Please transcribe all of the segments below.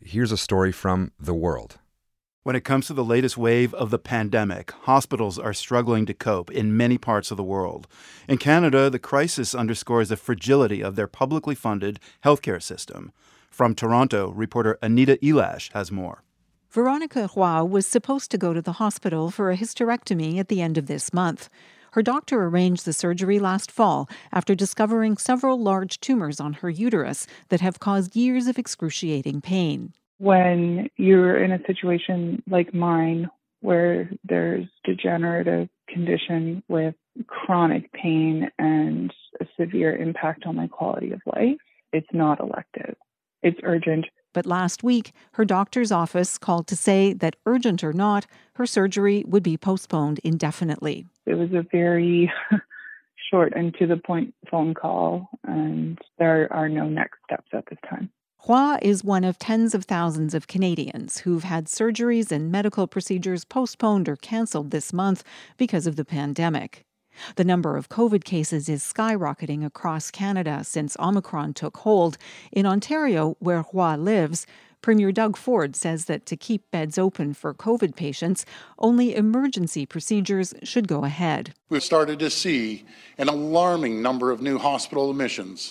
here's a story from The World. When it comes to the latest wave of the pandemic, hospitals are struggling to cope in many parts of the world. In Canada, the crisis underscores the fragility of their publicly funded healthcare system. From Toronto, reporter Anita Elash has more. Veronica Roy was supposed to go to the hospital for a hysterectomy at the end of this month. Her doctor arranged the surgery last fall after discovering several large tumors on her uterus that have caused years of excruciating pain. When you're in a situation like mine, where there's degenerative condition with chronic pain and a severe impact on my quality of life, it's not elective. It's urgent. But last week, her doctor's office called to say that, urgent or not, her surgery would be postponed indefinitely. It was a very short and to-the-point phone call, and there are no next steps at this time. Roy is one of tens of thousands of Canadians who've had surgeries and medical procedures postponed or cancelled this month because of the pandemic. The number of COVID cases is skyrocketing across Canada since Omicron took hold. In Ontario, where Roy lives, Premier Doug Ford says that to keep beds open for COVID patients, only emergency procedures should go ahead. We've started to see an alarming number of new hospital admissions,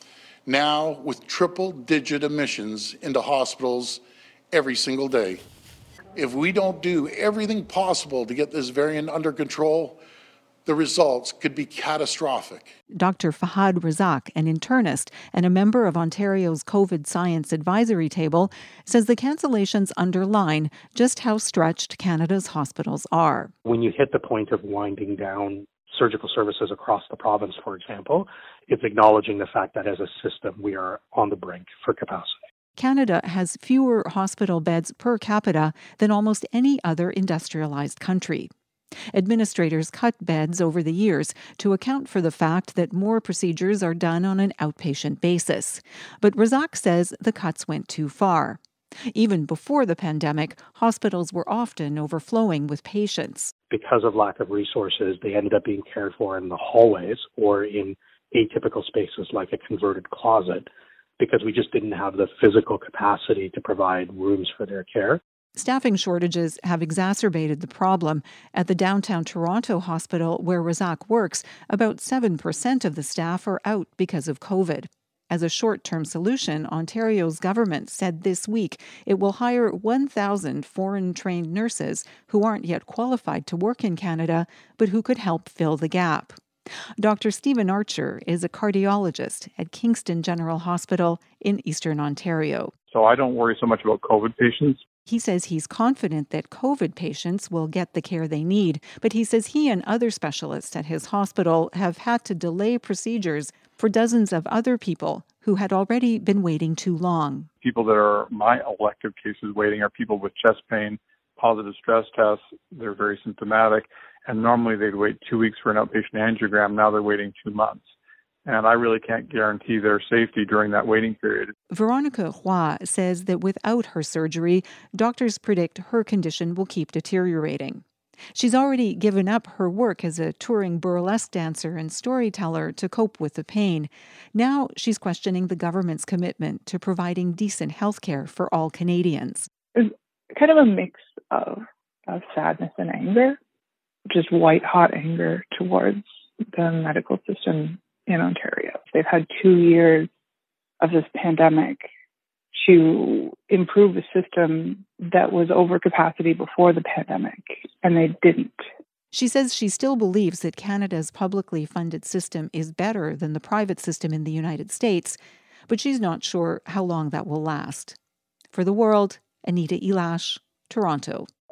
now with triple-digit admissions into hospitals every single day. If we don't do everything possible to get this variant under control, the results could be catastrophic. Dr. Fahad Razak, an internist and a member of Ontario's COVID Science Advisory Table, says the cancellations underline just how stretched Canada's hospitals are. When you hit the point of winding down surgical services across the province, for example, it's acknowledging the fact that as a system we are on the brink for capacity. Canada has fewer hospital beds per capita than almost any other industrialized country. Administrators cut beds over the years to account for the fact that more procedures are done on an outpatient basis. But Razak says the cuts went too far. Even before the pandemic, hospitals were often overflowing with patients. Because of lack of resources, they ended up being cared for in the hallways or in atypical spaces like a converted closet, because we just didn't have the physical capacity to provide rooms for their care. Staffing shortages have exacerbated the problem. At the downtown Toronto hospital where Razak works, about 7% of the staff are out because of COVID. As a short-term solution, Ontario's government said this week it will hire 1,000 foreign-trained nurses who aren't yet qualified to work in Canada, but who could help fill the gap. Dr. Stephen Archer is a cardiologist at Kingston General Hospital in Eastern Ontario. So I don't worry so much about COVID patients. He says he's confident that COVID patients will get the care they need, but he says he and other specialists at his hospital have had to delay procedures for dozens of other people who had already been waiting too long. People that are my elective cases waiting are people with chest pain, positive stress tests. They're very symptomatic, and normally they'd wait 2 weeks for an outpatient angiogram. Now they're waiting 2 months. And I really can't guarantee their safety during that waiting period. Veronica Roy says that without her surgery, doctors predict her condition will keep deteriorating. She's already given up her work as a touring burlesque dancer and storyteller to cope with the pain. Now she's questioning the government's commitment to providing decent health care for all Canadians. It's kind of a mix of sadness and anger, just white-hot anger towards the medical system in Ontario. They've had 2 years of this pandemic to improve a system that was over capacity before the pandemic, and they didn't. She says she still believes that Canada's publicly funded system is better than the private system in the United States, but she's not sure how long that will last. For The World, Anita Elash, Toronto.